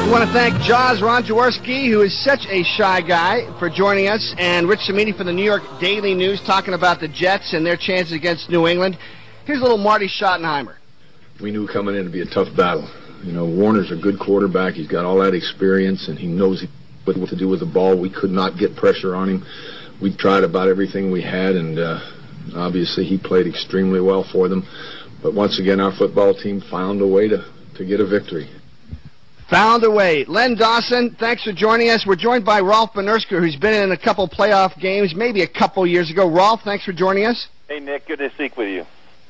I want to thank Jaws Ron Jaworski, who is such a shy guy, for joining us, and Rich Cimini from the New York Daily News talking about the Jets and their chances against New England. Here's a little Marty Schottenheimer. We knew coming in to be a tough battle. You know, Warner's a good quarterback. He's got all that experience, and he knows what to do with the ball. We could not get pressure on him. We tried about everything we had, and obviously he played extremely well for them. But once again, our football team found a way to get a victory. Found a way. Len Dawson, thanks for joining us. We're joined by Rolf Benirschke, who's been in a couple playoff games, maybe a couple years ago. Rolf, thanks for joining us. Hey, Nick, good to speak with you.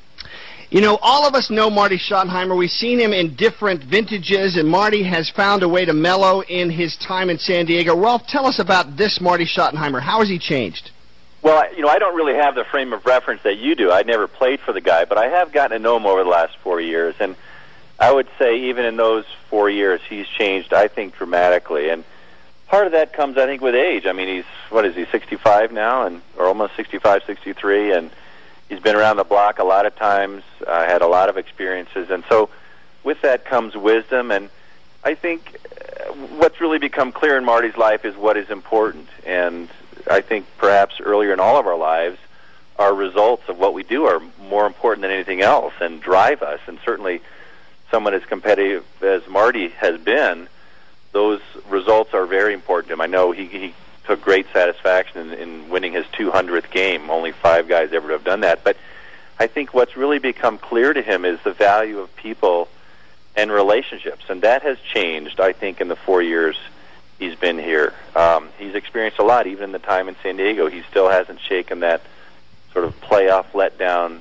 You know, all of us know Marty Schottenheimer. We've seen him in different vintages, and Marty has found a way to mellow in his time in San Diego. Rolf, tell us about this Marty Schottenheimer. How has he changed? Well, I don't really have the frame of reference that you do. I never played for the guy, but I have gotten to know him over the last 4 years, and I would say even in those 4 years, he's changed, I think, dramatically. And part of that comes, I think, with age. I mean, he's 65 now, or almost 65, 63, and he's been around the block a lot of times, had a lot of experiences. And so with that comes wisdom. And I think what's really become clear in Marty's life is what is important. And I think perhaps earlier in all of our lives, our results of what we do are more important than anything else and drive us. And certainly someone as competitive as Marty has been, those results are very important to him. I know he took great satisfaction in winning his 200th game. Only 5 guys ever have done that. But I think what's really become clear to him is the value of people and relationships. And that has changed, I think, in the 4 years he's been here. He's experienced a lot, even in the time in San Diego. He still hasn't shaken that sort of playoff letdown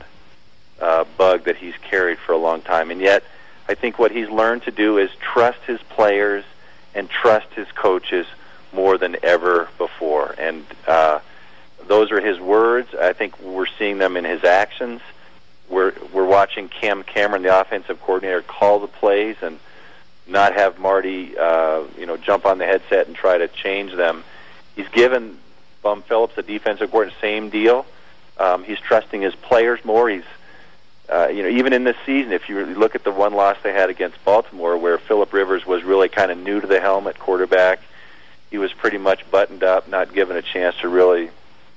bug that he's carried for a long time. And yet, I think what he's learned to do is trust his players and trust his coaches more than ever before. And those are his words. I think we're seeing them in his actions. We're watching Cam Cameron, the offensive coordinator, call the plays and not have Marty jump on the headset and try to change them. He's given Bum Phillips, the defensive coordinator, same deal. He's trusting his players more. He's even in this season, if you look at the one loss they had against Baltimore, where Phillip Rivers was really kind of new to the helm at quarterback, he was pretty much buttoned up, not given a chance to really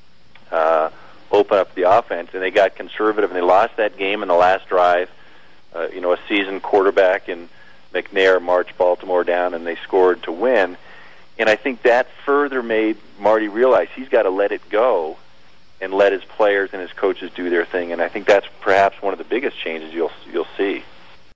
open up the offense, and they got conservative, and they lost that game in the last drive. A seasoned quarterback in McNair marched Baltimore down, and they scored to win. And I think that further made Marty realize he's got to let it go and let his players and his coaches do their thing. And I think that's perhaps one of the biggest changes you'll see.